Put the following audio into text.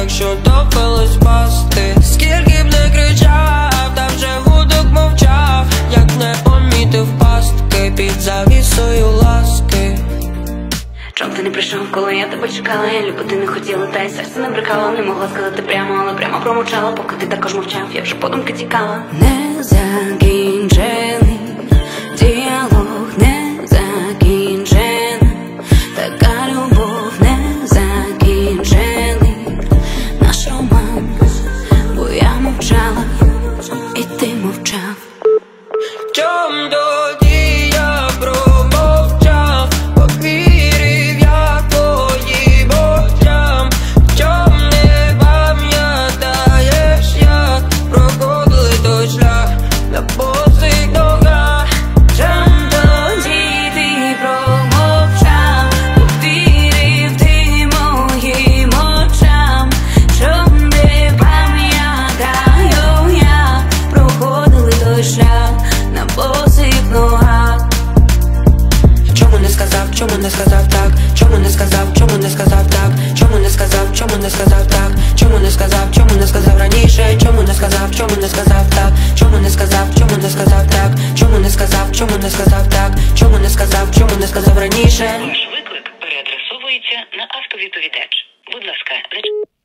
якщо довелось пасти. Скільки б не кричав, та вже гудок мовчав, як не помітив пастки під завісою ласки. Чом ти не прийшов, коли я тебе чекала? Я любити не хотіла, та й серце не брикала. Не могла сказати прямо, але прямо промовчала. Поки ти також мовчав, я вже подумки тікала. Не закінчений діалог, не закінчена така любов, не закінчений наш роман. Бо я мовчала, і ти мовчав. Чом тоді я промовчав, повірив я твоїм очам? Чом не пам'ятаєш, як проходили той шлях на босих ногах? Чом тоді ти промовчав, повірив ти моїм очам? Чом не пам'ятаю, як проходили той шлях на босих ногах? Чому не сказав, чому не сказав так? Чому не сказав, чому не сказав так? Чому не сказав, чому не сказав так? Чому не сказав, чому не сказав раніше? Чому не сказав, чому не сказав так? Чому не сказав, чому не сказав так? Чому не сказав, чому не сказав так? Чому не сказав, чому не сказав раніше? Ваш виклик переадресовується на автовідповідач. Будь ласка,